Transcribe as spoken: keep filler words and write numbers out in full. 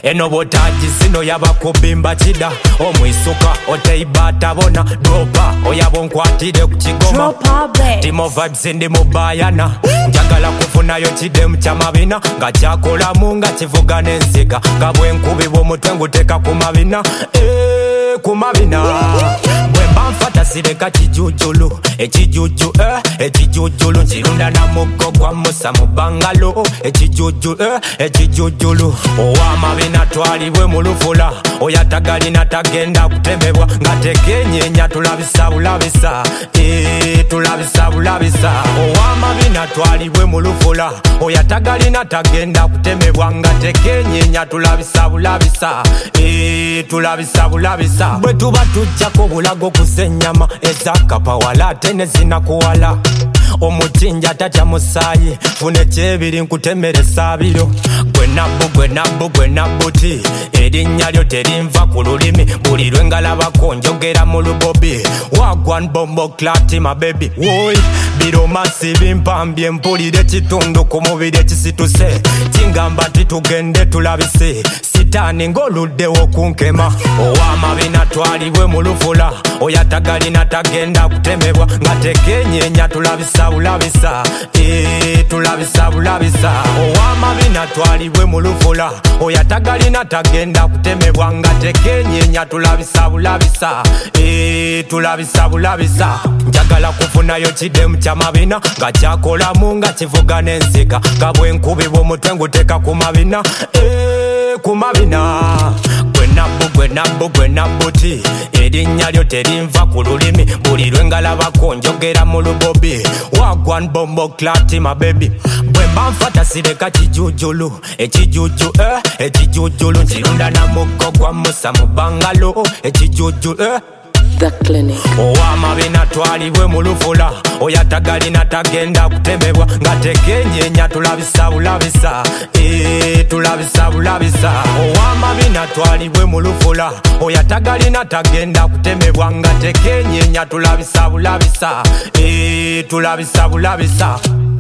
eno botaji zino yabakubimba chida omwisuka oteibata bona dropa oyabonkwatire ku kigoma Timo vibes ndi mubayana njagala kufunayo kidemu kyamabina nga kyakolamu nga kivuga n'ensiga nga bwenkubibwa omutwe nguteka ku mabina eh, ku mabina bwemba nfata sireka kijujulu ekijuju eh, ekijujulu nkirunda na muggo gwa musa mu bangalo ekijuju eh, ekijujulu owamabina twalibwe mu lufula oyatagalina tagenda kutemebwa nga tekenyenya tulabisa bulabisa eh, tulabisa bulabisa owamabina twalibwe mu lufula oyatagalina tagenda kutemebwa nga tekenyenya tulabisa bulabisa eh, tulabisa bulabisa bwe tuba tujjako bulago kusenyama ezakapawala ate nezinakuwala omutinja tatya musayi fune kyebiri nkutemeresa biro gwe nabbu gwe nabbu gwe nabbuti erinnya lyo terinva ku lulimi buli lwe ngalabako njogera mu lubobi wagwan bombo klati mabebi woy biro masi bimpambye mpulire ekitundu ku mubiri ekisituse kingamba titugende tulabise sitaani ng'oluddewo kunkema owamabina twalibwe mu lufula oyatagalina tagenda kutemebwa nga tekenyenya tulabisa bulabisa eh, tulabisa bulabisa owamabina twalibwe mu lufula oyatagalina tagenda kutemebwa nga tekenyenya tulabisa bulabisa eh, tulabisa bulabisa njagala kufunayo kidemu kyamabina nga kyakolamu nga kivuga n'ensiga nga bwenkubibwa omutwe nguteka ku mabina eh, ku mabina gwe nabbu gwe nabbu gwe nabbuti erinnya lyo terinva ku lulimi buli lwe ngalabako njogera mu lubobi wagwan bombo klati mabebi bwemba nfata sireka kijujulu ekijuju eh, ekijujulu nkirunda na muggo gwa musa mu bangalo ekijuju eh. The Clinic owamabina twalibwe mu lufula oyatagalina tagenda kutemebwa nga tekenyenya tulabisa bulabisa eh, tulabisa bulabisa owamabina twalibwe mu lufula oyatagalina tagenda kutemebwa nga tekenyenya tulabisa bulabisa eh, tulabisa bulabisa